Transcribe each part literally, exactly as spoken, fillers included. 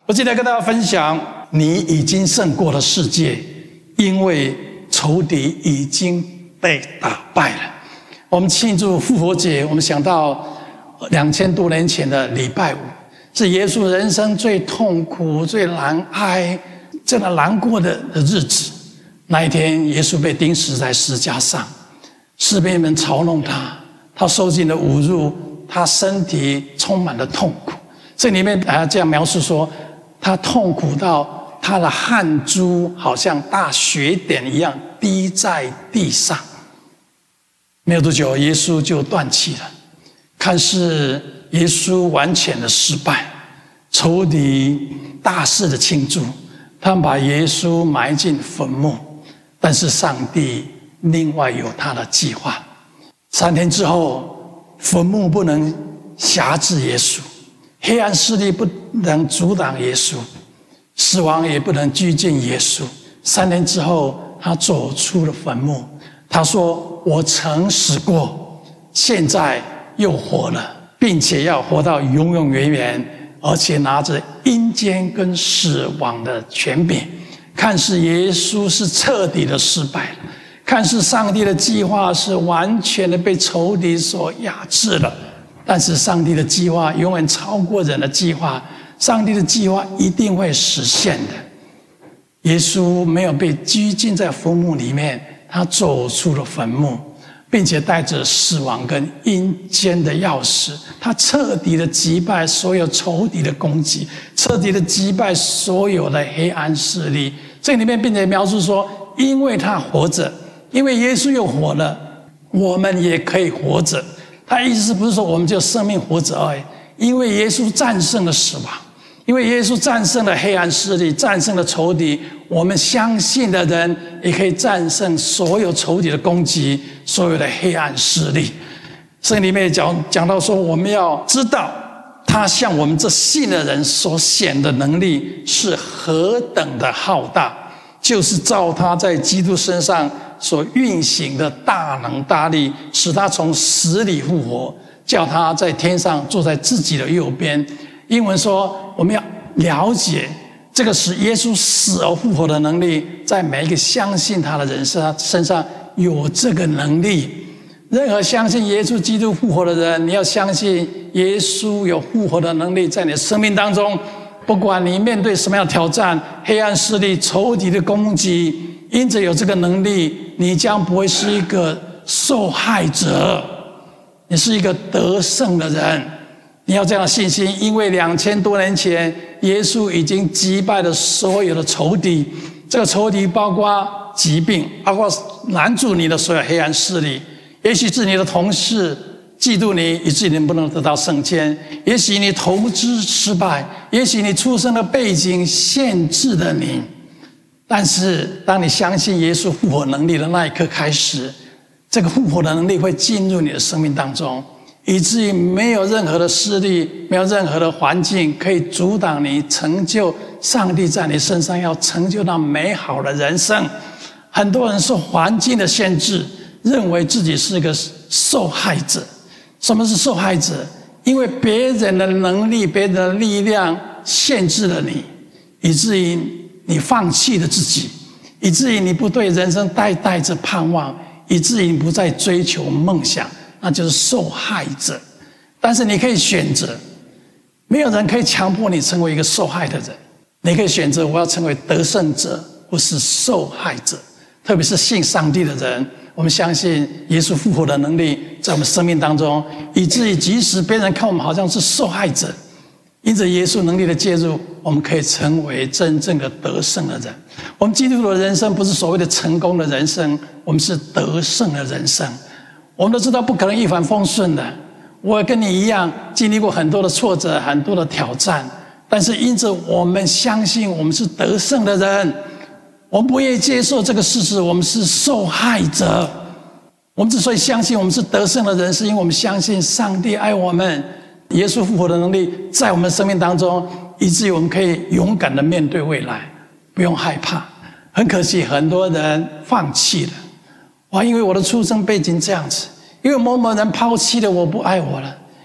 我今天跟大家分享，你已经胜过了世界，因为仇敌已经被打败了。我们庆祝复活节，我们想到两千多年前的礼拜五，是耶稣人生最痛苦、最难挨、真的难过的日子。那一天，耶稣被钉死在十字架上，士兵们嘲弄他，他受尽了侮辱，他身体充满了痛苦。这里面还这样描述说，他痛苦到他的汗珠好像大雪点一样滴在地上。没有多久，耶稣就断气了。看似耶稣完全的失败，仇敌大肆的庆祝，他们把耶稣埋进坟墓。但是上帝另外有他的计划。三天之后，坟墓不能辖制耶稣，黑暗势力不能阻挡耶稣，死亡也不能拘禁耶稣。三天之后，他走出了坟墓，他说：我曾死过，现在又活了，并且要活到永永远远，而且拿着阴间跟死亡的权柄。看似耶稣是彻底的失败了，看似上帝的计划是完全的被仇敌所压制了，但是上帝的计划永远超过人的计划，上帝的计划一定会实现的。耶稣没有被拘禁在坟墓里面，他走出了坟墓，并且带着死亡跟阴间的钥匙，他彻底的击败所有仇敌的攻击，彻底的击败所有的黑暗势力。这里面并且描述说，因为他活着，因为耶稣又活了，我们也可以活着。他意思不是说我们就生命活着而已，因为耶稣战胜了死亡，因为耶稣战胜了黑暗势力，战胜了仇敌，我们相信的人也可以战胜所有仇敌的攻击，所有的黑暗势力。圣经里面讲讲到说，我们要知道他向我们这信的人所显的能力是何等的浩大，就是照他在基督身上所运行的大能大力，使他从死里复活，叫他在天上坐在自己的右边。英文说，我们要了解这个使耶稣死而复活的能力，在每一个相信他的人身上有这个能力。任何相信耶稣基督复活的人，你要相信耶稣有复活的能力在你的生命当中。不管你面对什么样的挑战，黑暗势力、仇敌的攻击，因着有这个能力，你将不会是一个受害者，你是一个得胜的人。你要这样的信心，因为两千多年前，耶稣已经击败了所有的仇敌。这个仇敌包括疾病，包括拦住你的所有黑暗势力。也许是你的同事嫉妒你，以至于你不能得到升迁；也许你投资失败；也许你出生的背景限制了你。但是，当你相信耶稣复活能力的那一刻开始，这个复活的能力会进入你的生命当中，以至于没有任何的势力，没有任何的环境可以阻挡你成就上帝在你身上要成就那美好的人生。很多人受环境的限制，认为自己是个受害者。什么是受害者？因为别人的能力、别人的力量限制了你，以至于你放弃了自己，以至于你不对人生带带着盼望，以至于你不再追求梦想，那就是受害者。但是你可以选择，没有人可以强迫你成为一个受害的人。你可以选择，我要成为得胜者，或是受害者。特别是信上帝的人，我们相信耶稣复活的能力在我们生命当中，以至于即使别人看我们好像是受害者，因着耶稣能力的介入，我们可以成为真正的得胜的人。我们基督徒的人生不是所谓的成功的人生，我们是得胜的人生。我们都知道不可能一帆风顺的，我也跟你一样经历过很多的挫折，很多的挑战，但是因着我们相信我们是得胜的人，我们不愿意接受这个事实，我们是受害者。我们之所以相信我们是得胜的人，是因为我们相信上帝爱我们，耶稣复活的能力在我们生命当中，以至于我们可以勇敢的面对未来，不用害怕。很可惜，很多人放弃了。哇，因为我的出生背景这样子，因为某某人抛弃了我，不爱我了，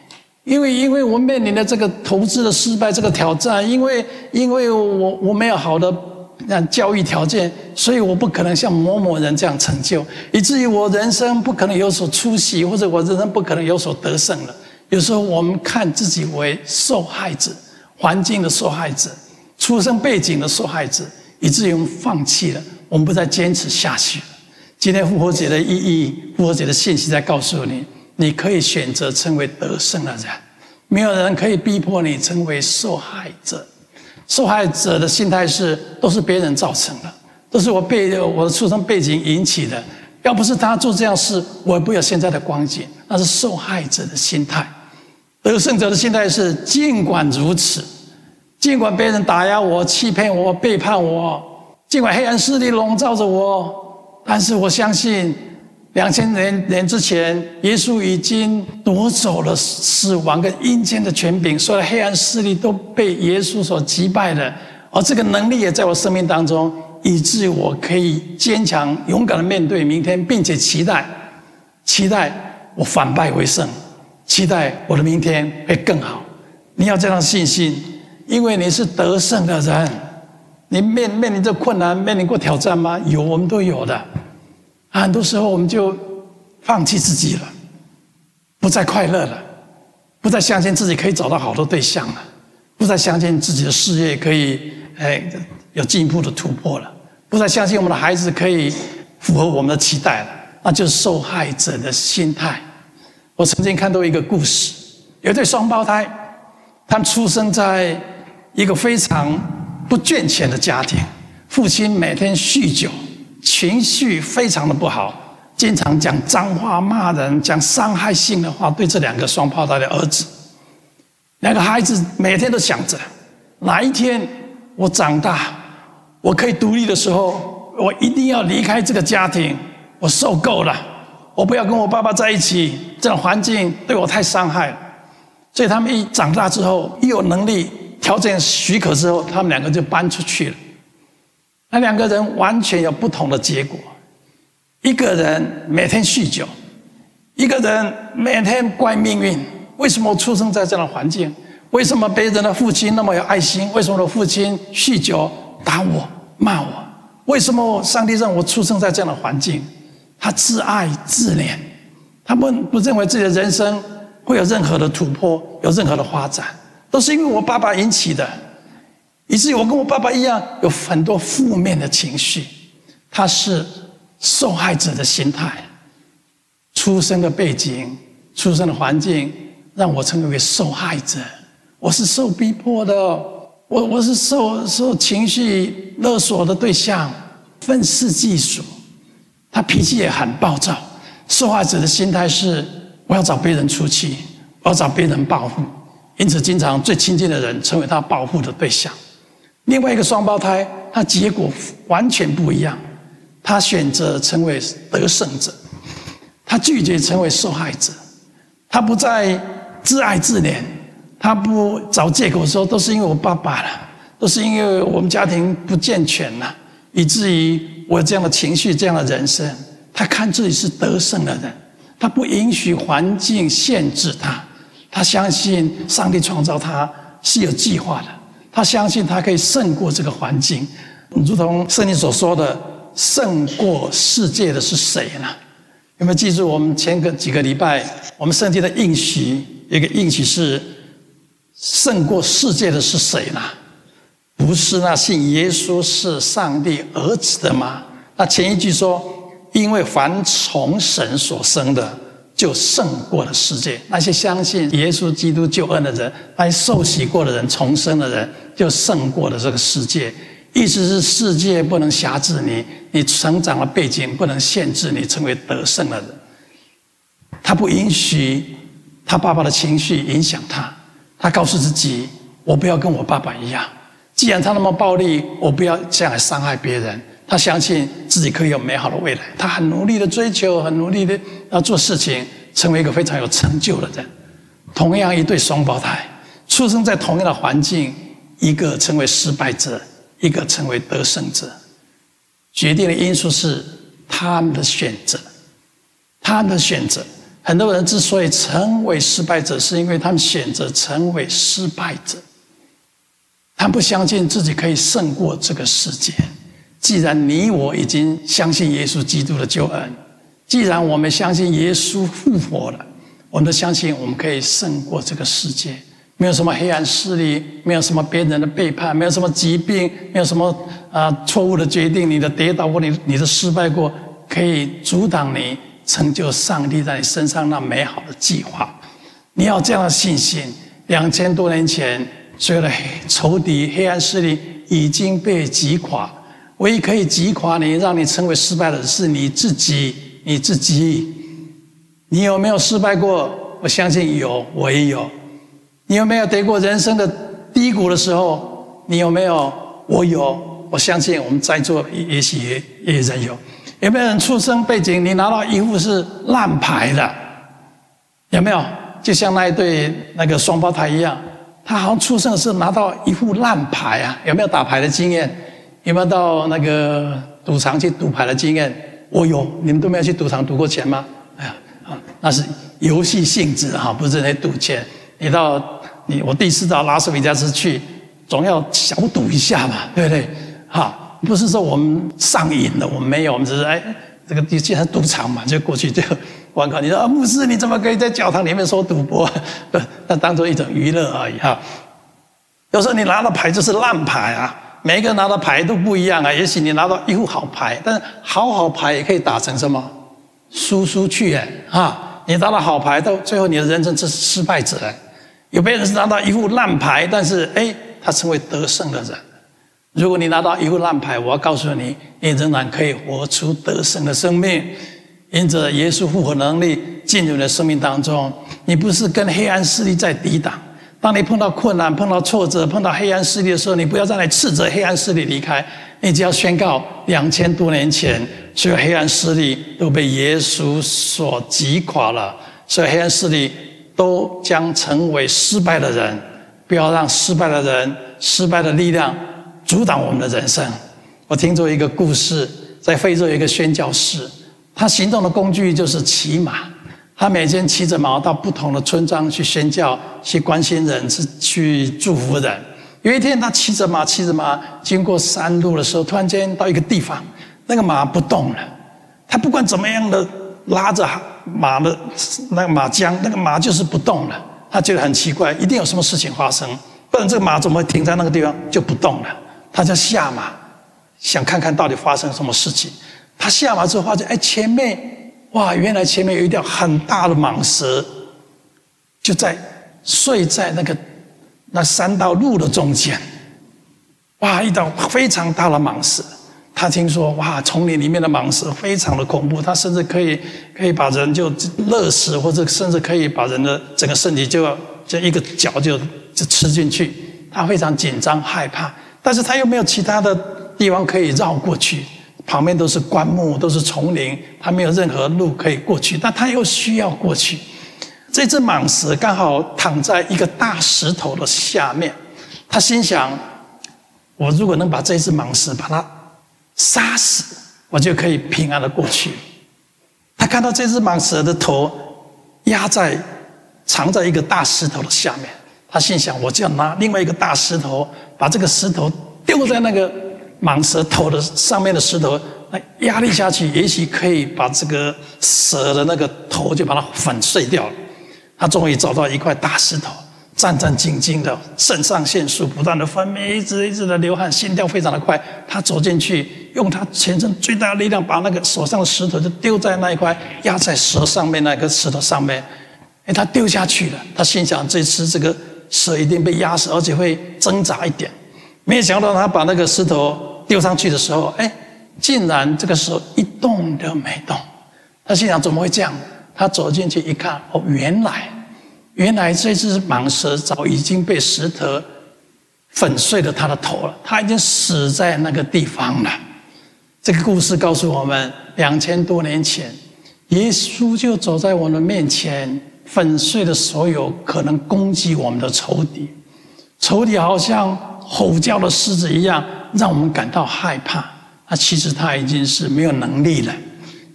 因为因为我面临的这个投资的失败，这个挑战，因为因为我我没有好的教育条件，所以我不可能像某某人这样成就，以至于我人生不可能有所出息，或者我人生不可能有所得胜了。有时候我们看自己为受害者，环境的受害者，出生背景的受害者，以至于我们放弃了，我们不再坚持下去了。今天复活节的意义，复活节的信息在告诉你，你可以选择成为得胜的人，没有人可以逼迫你成为受害者。受害者的心态是，都是别人造成的，都是我被我的出生背景引起的，要不是他做这样事，我也不会有现在的光景。那是受害者的心态。得胜者的心态是，尽管如此，尽管别人打压我、欺骗我、背叛我，尽管黑暗势力笼罩着我，但是我相信两千年年之前，耶稣已经夺走了死亡跟阴间的权柄，所有的黑暗势力都被耶稣所击败了，而这个能力也在我生命当中，以至于我可以坚强勇敢的面对明天，并且期待期待我反败为胜，期待我的明天会更好。你要这样的信心，因为你是得胜的人。你面面临着困难，面临过挑战吗？有，我们都有的。很多时候我们就放弃自己了，不再快乐了，不再相信自己可以找到好的对象了，不再相信自己的事业可以哎有进一步的突破了，不再相信我们的孩子可以符合我们的期待了，那就是受害者的心态。我曾经看到一个故事，有一对双胞胎，他们出生在一个非常不健全的家庭，父亲每天酗酒，情绪非常的不好，经常讲脏话、骂人，讲伤害性的话对这两个双胞胎的儿子。两个孩子每天都想着，哪一天我长大，我可以独立的时候，我一定要离开这个家庭，我受够了，我不要跟我爸爸在一起，这种环境对我太伤害了。所以他们一长大之后，一有能力、条件许可之后，他们两个就搬出去了。那两个人完全有不同的结果，一个人每天酗酒，一个人每天怪命运，为什么我出生在这样的环境？为什么别人的父亲那么有爱心？为什么我的父亲酗酒打我骂我？为什么上帝让我出生在这样的环境？他自爱自怜，他不不认为自己的人生会有任何的突破，有任何的发展，都是因为我爸爸引起的，以至于我跟我爸爸一样有很多负面的情绪。他是受害者的心态，出生的背景、出生的环境让我成为受害者。我是受逼迫的，我我是受受情绪勒索的对象，愤世嫉俗。他脾气也很暴躁。受害者的心态是，我要找别人出气，我要找别人报复，因此经常最亲近的人成为他报复的对象。另外一个双胞胎，他结果完全不一样，他选择成为得胜者，他拒绝成为受害者，他不再自爱自怜，他不找借口说都是因为我爸爸了，都是因为我们家庭不健全了，以至于我有这样的情绪，这样的人生。他看自己是得胜的人，他不允许环境限制他，他相信上帝创造他是有计划的，他相信他可以胜过这个环境。如同圣经所说的，胜过世界的是谁呢？有没有记住我们前个几个礼拜我们圣经的应许，有一个应许是胜过世界的是谁呢？不是那信耶稣是上帝儿子的吗？那前一句说，因为凡从神所生的就胜过了世界。那些相信耶稣基督救恩的人，那些受洗过的人，重生的人，就胜过了这个世界。意思是世界不能辖制你，你成长的背景不能限制你成为得胜的人。他不允许他爸爸的情绪影响他，他告诉自己，我不要跟我爸爸一样，既然他那么暴力，我不要这样来伤害别人。他相信自己可以有美好的未来，他很努力的追求，很努力的要做事情，成为一个非常有成就的人。同样一对双胞胎，出生在同样的环境，一个成为失败者，一个成为得胜者。决定的因素是他们的选择，他们的选择。 很多人之所以成为失败者，是因为他们选择成为失败者。他们不相信自己可以胜过这个世界。既然你我已经相信耶稣基督的救恩，既然我们相信耶稣复活了，我们都相信我们可以胜过这个世界。没有什么黑暗势力，没有什么别人的背叛，没有什么疾病，没有什么啊、呃、错误的决定，你的跌倒过，你你的失败过，可以阻挡你成就上帝在你身上那美好的计划。你要这样的信心。两千多年前，所有的仇敌、黑暗势力已经被击垮，唯一可以击垮你，让你成为失败的是你自己。你自己，你有没有失败过？我相信有，我也有。你有没有跌过人生的低谷的时候？你有没有？我有。我相信我们在座也许也也有人有。有没有人出生背景你拿到一副是烂牌的？有没有？就像那一对那个双胞胎一样，他好像出生的时候拿到一副烂牌啊！有没有打牌的经验？有没有到那个赌场去赌牌的经验？我有。你们都没有去赌场赌过钱吗？哎呀，啊，那是游戏性质哈，不是在赌钱。你到你我第一次到拉斯维加斯去，总要小赌一下嘛，对不对？哈，不是说我们上瘾了，我们没有，我们只是哎，这个既然赌场嘛，就过去就玩搞。你说啊，牧师你怎么可以在教堂里面说赌博？不，那当做一种娱乐而已哈。有时候你拿到牌就是烂牌啊。每一个人拿到牌都不一样啊，也许你拿到一副好牌，但是好好牌也可以打成什么输出去哎啊！你拿到好牌，到最后你的人生是失败者。有别人是拿到一副烂牌，但是哎，他成为得胜的人。如果你拿到一副烂牌，我要告诉你，你仍然可以活出得胜的生命。因着耶稣复活能力进入你的生命当中，你不是跟黑暗势力在抵挡。当你碰到困难、碰到挫折、碰到黑暗势力的时候，你不要再来斥责黑暗势力离开，你只要宣告：两千多年前，所有黑暗势力都被耶稣所击垮了，所有黑暗势力都将成为失败的人。不要让失败的人、失败的力量阻挡我们的人生。我听过一个故事，在非洲有一个宣教士，他行动的工具就是骑马。他每天骑着马到不同的村庄去宣教，去关心人，去祝福人。有一天，他骑着马，骑着马经过山路的时候，突然间到一个地方，那个马不动了。他不管怎么样的拉着马的那个马缰，那个马就是不动了。他觉得很奇怪，一定有什么事情发生，不然这个马怎么会停在那个地方就不动了？他就下马，想看看到底发生什么事情。他下马之后发现，哎，前面。哇！原来前面有一条很大的蟒蛇，就在睡在那个那三道路的中间。哇！一条非常大的蟒蛇。他听说，哇，丛林里面的蟒蛇非常的恐怖，它甚至可以可以把人就勒死，或者甚至可以把人的整个身体就就一个脚就就吃进去。他非常紧张害怕，但是他又没有其他的地方可以绕过去。旁边都是灌木，都是丛林，他没有任何路可以过去，但他又需要过去。这只蟒蛇刚好躺在一个大石头的下面，他心想：我如果能把这只蟒蛇把它杀死，我就可以平安的过去。他看到这只蟒蛇的头压在藏在一个大石头的下面，他心想：我就要拿另外一个大石头，把这个石头丢在那个蟒蛇头的上面的石头，那压力下去，也许可以把这个蛇的那个头就把它粉碎掉了。他终于找到一块大石头，战战兢兢的，肾上腺素不断的分泌，一直一直的流汗，心跳非常的快。他走进去，用他全身最大的力量，把那个手上的石头就丢在那一块压在蛇上面那个石头上面。哎，他丢下去了。他心想，这次这个蛇一定被压死，而且会挣扎一点。没想到他把那个石头丢上去的时候，哎，竟然这个蛇一动都没动。他心想怎么会这样？他走进去一看，哦，原来原来这只蟒蛇早已经被石头粉碎了他的头了，他已经死在那个地方了。这个故事告诉我们，两千多年前，耶稣就走在我们面前，粉碎了所有可能攻击我们的仇敌。仇敌好像吼叫的狮子一样，让我们感到害怕。那其实他已经是没有能力了。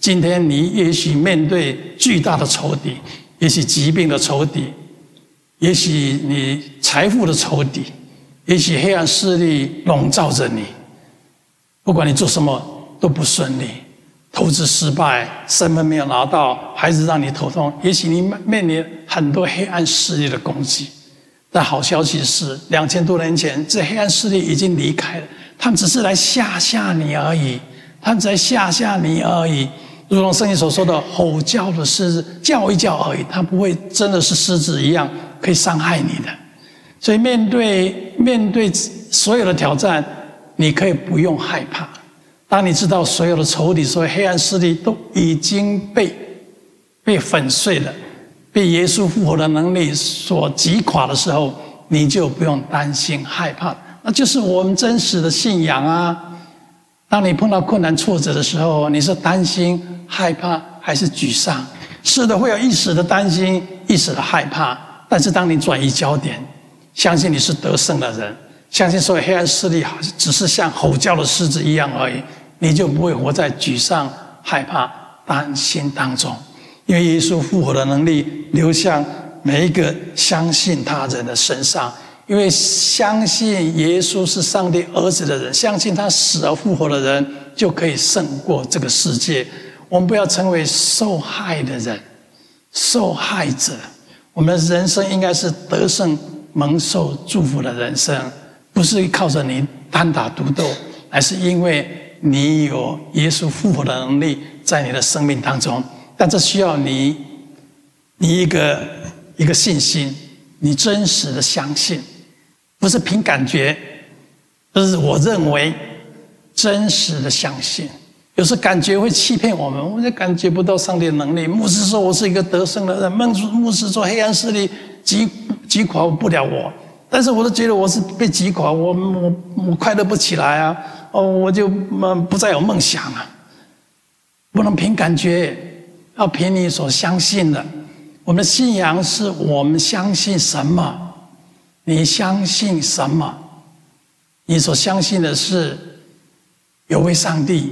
今天你也许面对巨大的仇敌，也许疾病的仇敌，也许你财富的仇敌，也许黑暗势力笼罩着你。不管你做什么都不顺利，投资失败，身份没有拿到，孩子让你头痛，也许你面临很多黑暗势力的攻击。但好消息是，两千多年前，这黑暗势力已经离开了，他们只是来吓吓你而已，他们只来吓吓你而已。如同圣经所说的，吼叫的狮子，叫一叫而已，他不会真的是狮子一样可以伤害你的。所以面对面对所有的挑战，你可以不用害怕。当你知道所有的仇敌、所有黑暗势力都已经被被粉碎了，被耶稣复活的能力所击垮的时候，你就不用担心害怕。那就是我们真实的信仰啊！当你碰到困难挫折的时候，你是担心、害怕还是沮丧？是的，会有一时的担心，一时的害怕。但是当你转移焦点，相信你是得胜的人，相信所有黑暗势力只是像吼叫的狮子一样而已，你就不会活在沮丧、害怕、担心当中。因为耶稣复活的能力流向每一个相信他人的身上，因为相信耶稣是上帝儿子的人，相信他死而复活的人，就可以胜过这个世界。我们不要成为受害的人，受害者。我们的人生应该是得胜、蒙受祝福的人生，不是靠着你单打独斗，而是因为你有耶稣复活的能力在你的生命当中。但这需要你，你一个一个信心，你真实的相信，不是凭感觉，不是我认为，真实的相信。有时感觉会欺骗我们，我们就感觉不到上帝的能力。牧师说我是一个得胜的人，牧师说黑暗势力击击垮不了我，但是我都觉得我是被击垮，我我我快乐不起来啊！哦，我就不再有梦想了。不能凭感觉，要凭你所相信的。我们的信仰是我们相信什么？你相信什么？你所相信的是有位上帝，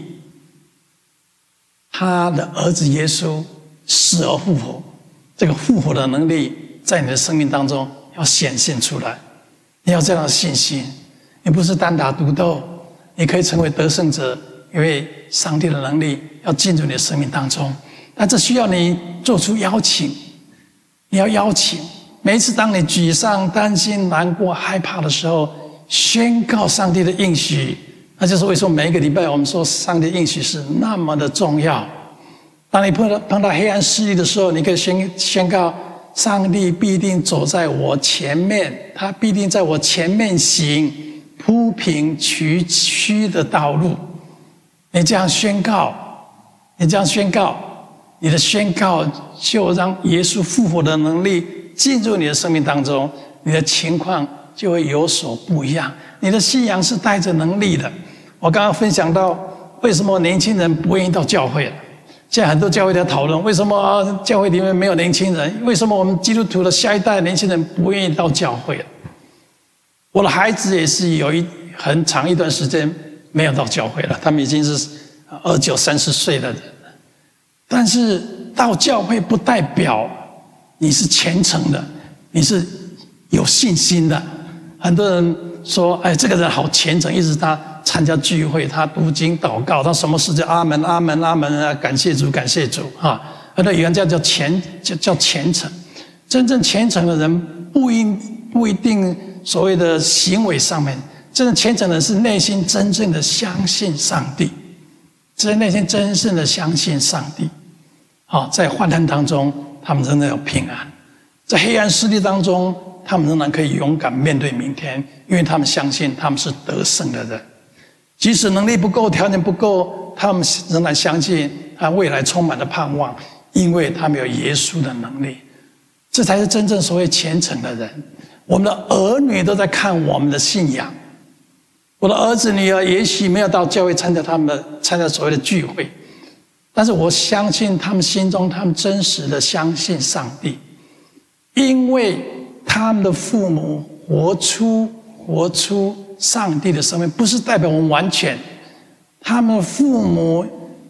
他的儿子耶稣死而复活，这个复活的能力在你的生命当中要显现出来。你要这样的信心，你不是单打独斗，你可以成为得胜者，因为上帝的能力要进入你的生命当中。但这需要你做出邀请，你要邀请。每一次当你沮丧、担心、难过、害怕的时候，宣告上帝的应许。那就是为什么每一个礼拜我们说上帝应许是那么的重要。当你碰到碰到黑暗势力的时候，你可以宣宣告上帝必定走在我前面，他必定在我前面行，铺平崎岖的道路。你这样宣告，你这样宣告，你的宣告就让耶稣复活的能力进入你的生命当中，你的情况就会有所不一样。你的信仰是带着能力的。我刚刚分享到为什么年轻人不愿意到教会了，现在很多教会在讨论为什么教会里面没有年轻人，为什么我们基督徒的下一代年轻人不愿意到教会了。我的孩子也是有一很长一段时间没有到教会了，他们已经是二九三十岁的人了。但是到教会不代表你是虔诚的，你是有信心的。很多人说哎，这个人好虔诚，一直他参加聚会，他读经祷告，他什么事就阿门阿门阿门啊，感谢主感谢主啊。很多有人叫叫虔叫叫虔诚。真正虔诚的人不一不一定所谓的行为上面，真正虔诚的人是内心真正的相信上帝，是内心真正的相信上帝。好，在患难当中他们仍然有平安，在黑暗势力当中他们仍然可以勇敢面对明天，因为他们相信他们是得胜的人。即使能力不够，条件不够，他们仍然相信他未来充满了盼望，因为他们有耶稣的能力。这才是真正所谓虔诚的人。我们的儿女都在看我们的信仰。我的儿子女儿也许没有到教会参加他们的参加所谓的聚会，但是我相信他们心中他们真实的相信上帝，因为他们的父母活出活出上帝的生命，不是代表我们完全。他们的父母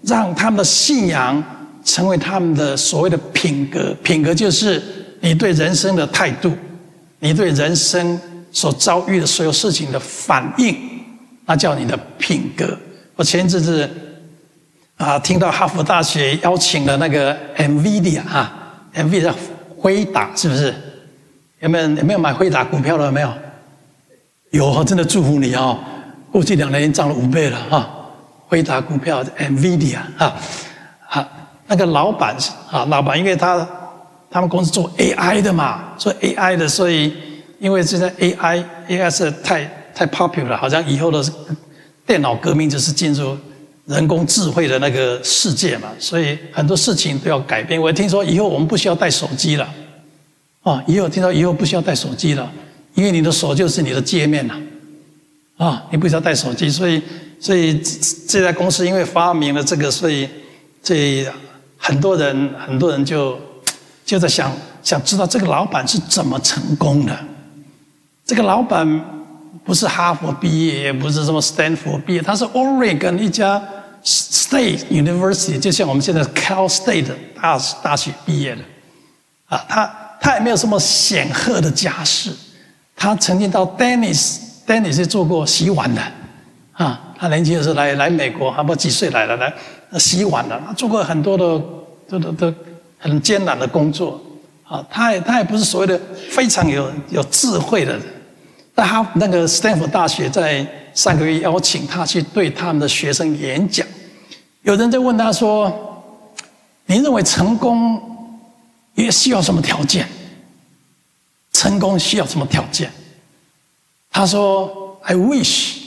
让他们的信仰成为他们的所谓的品格。品格就是你对人生的态度，你对人生所遭遇的所有事情的反应，那叫你的品格。我前一阵子啊，听到哈佛大学邀请了那个 NVIDIA 啊 ，NVIDIA 辉达是不是？有没有有没有买辉达股票的？有没有？有，真的祝福你哦！过去两年涨了五倍了啊！辉达股票 NVIDIA 啊，啊，那个老板啊，老板因为他他们公司做 A I 的嘛，做 A I 的，所以因为现在 A I A I 是太太 popular， 好像以后的电脑革命就是进入人工智慧的那个世界嘛，所以很多事情都要改变。我听说以后我们不需要带手机了，啊，以后听说以后不需要带手机了，因为你的手就是你的界面了，啊，你不需要带手机，所以所以这家公司因为发明了这个，所以所以很多人很多人就就在想想知道这个老板是怎么成功的。这个老板不是哈佛毕业，也不是什么斯坦福毕业，他是 Oregon 一家 State University， 就像我们现在 Cal State 大大学毕业的，啊，他他也没有什么显赫的家世，他曾经到 Dennis Dennis 做过洗碗的，啊，他年轻的时候来来美国，还不知道几岁来了，来洗碗的，他做过很多的的的的很艰难的工作，啊，他也他也不是所谓的非常有有智慧的人。那他那个斯坦福大学在上个月邀请他去对他们的学生演讲，有人在问他说：“你认为成功也需要什么条件？成功需要什么条件？”他说 ：“I wish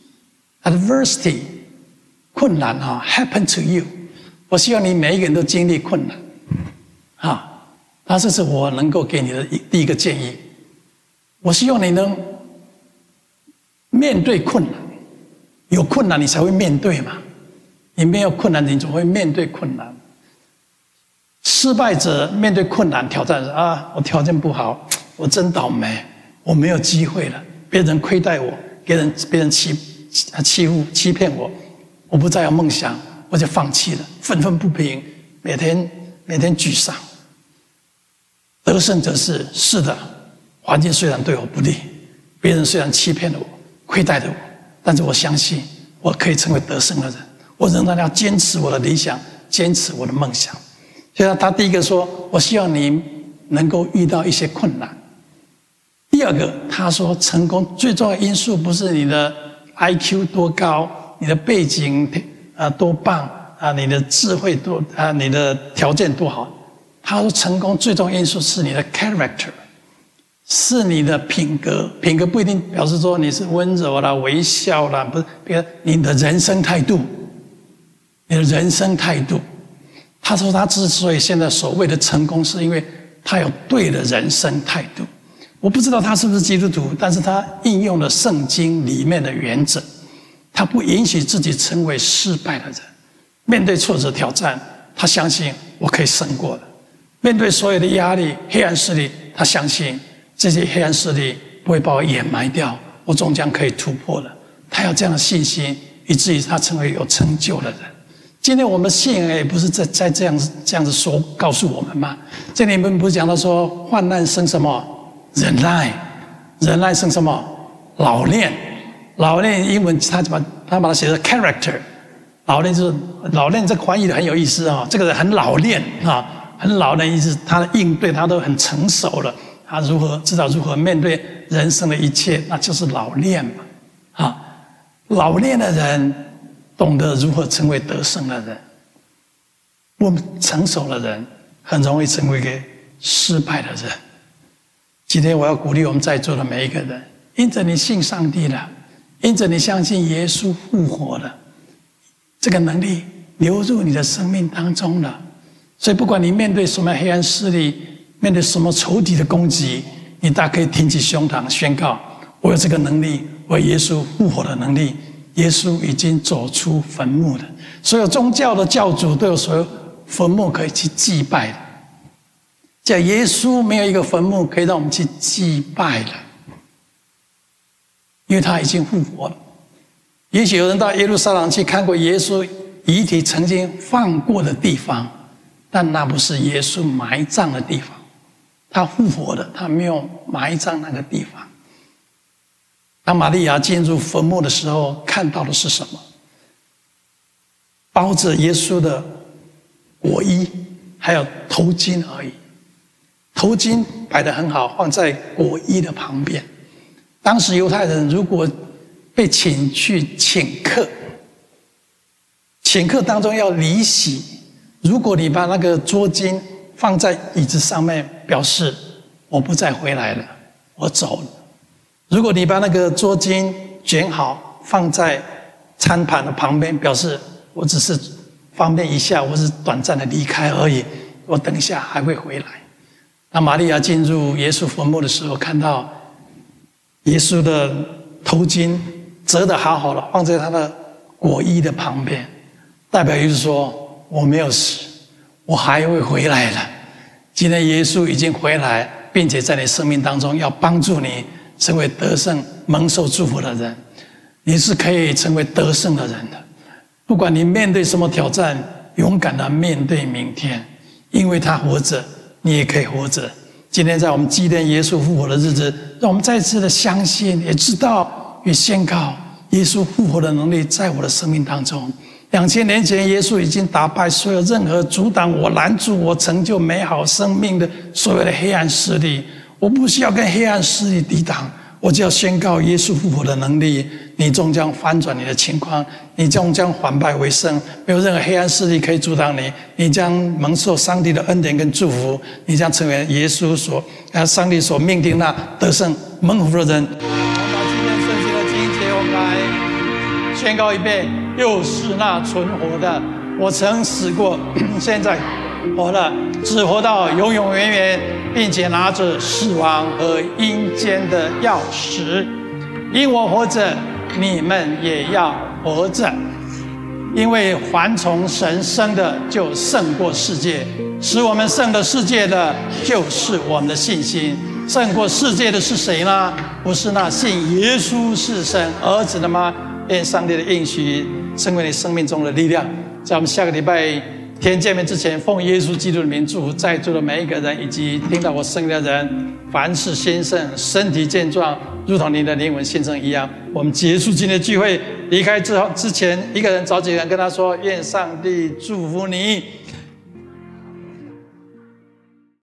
adversity 困难啊 happen to you。我希望你每一个人都经历困难啊。那这是我能够给你的第一个建议。我希望你能。”面对困难，有困难你才会面对嘛。你没有困难，你怎么会面对困难？失败者面对困难挑战啊，我条件不好，我真倒霉，我没有机会了，别人亏待我，别人别人欺欺负欺骗我，我不再有梦想，我就放弃了，愤愤不平，每天每天沮丧。得胜者是是的，环境虽然对我不利，别人虽然欺骗了我。亏待着我，但是我相信我可以成为得胜的人。我仍然要坚持我的理想，坚持我的梦想。所以他第一个说：“我希望你能够遇到一些困难。”第二个，他说：“成功最重要的因素不是你的 I Q 多高，你的背景啊多棒啊，你的智慧多啊，你的条件多好。”他说：“成功最重要的因素是你的 character。”是你的品格，品格不一定表示说你是温柔啦、微笑啦，不是，别你的人生态度，你的人生态度。他说他之所以现在所谓的成功，是因为他有对的人生态度。我不知道他是不是基督徒，但是他应用了圣经里面的原则，他不允许自己成为失败的人。面对挫折挑战，他相信我可以胜过的；面对所有的压力、黑暗势力，他相信。这些黑暗势力不会把我掩埋掉，我终将可以突破的。他有这样的信心，以至于他成为有成就的人。今天我们信仰也不是在在这样子这样子说告诉我们吗？这里面不是讲到说患难生什么忍耐，忍耐生什么老练，老练英文他把他把它写成 character， 老练就是老练，这个翻译的很有意思啊、哦。这个人很老练啊，很老练意思，他的应对他都很成熟了。他如何知道如何面对人生的一切，那就是老练嘛。啊，老练的人懂得如何成为得胜的人。我们成熟的人很容易成为一个失败的人。今天我要鼓励我们在座的每一个人，因着你信上帝了，因着你相信耶稣复活了，这个能力流入你的生命当中了。所以不管你面对什么黑暗势力，面对什么仇敌的攻击，你大可以挺起胸膛宣告：我有这个能力，我有耶稣复活的能力。耶稣已经走出坟墓了。所有宗教的教主都有所有坟墓可以去祭拜的，叫耶稣没有一个坟墓可以让我们去祭拜的，因为他已经复活了。也许有人到耶路撒冷去看过耶稣遗体曾经放过的地方，但那不是耶稣埋葬的地方。他复活的，他没有埋葬那个地方。当玛利亚进入坟墓的时候，看到的是什么？包着耶稣的裹衣，还有头巾而已。头巾摆得很好，放在裹衣的旁边。当时犹太人如果被请去请客，请客当中要离席，如果你把那个桌巾放在椅子上面，表示我不再回来了，我走了。如果你把那个桌巾卷好放在餐盘的旁边，表示我只是方便一下，我是短暂的离开而已，我等一下还会回来。那玛利亚进入耶稣坟墓的时候，看到耶稣的头巾折得好好的，放在他的裹衣的旁边，代表就是说我没有死，我还会回来的。今天耶稣已经回来，并且在你生命当中要帮助你成为得胜蒙受祝福的人，你是可以成为得胜的人的。不管你面对什么挑战，勇敢的面对明天，因为他活着，你也可以活着。今天在我们纪念耶稣复活的日子，让我们再次的相信，也知道也宣告耶稣复活的能力在我的生命当中。两千年前，耶稣已经打败所有任何阻挡我、拦住我成就美好生命的所有的黑暗势力。我不需要跟黑暗势力抵挡，我只要宣告耶稣复活的能力，你终将翻转你的情况，你终将反败为胜，没有任何黑暗势力可以阻挡你，你将蒙受上帝的恩典跟祝福，你将成为耶稣所啊上帝所命定那得胜蒙福的人。我们把今天圣经的经节，我们来宣告一遍：又是那存活的，我曾死过，现在活了，只活到永永远远，并且拿着死亡和阴间的钥匙。因我活着，你们也要活着。因为凡从神生的，就胜过世界；使我们胜了世界的，就是我们的信心。胜过世界的是谁呢？不是那信耶稣是神儿子的吗？愿上帝的应许成为你生命中的力量。在我们下个礼拜天见面之前，奉耶稣基督的名祝福在座的每一个人，以及听到我声音的人，凡事兴盛，身体健壮，如同你的灵魂兴盛一样。我们结束今天的聚会，离开之后之前，一个人找几个人跟他说：愿上帝祝福你。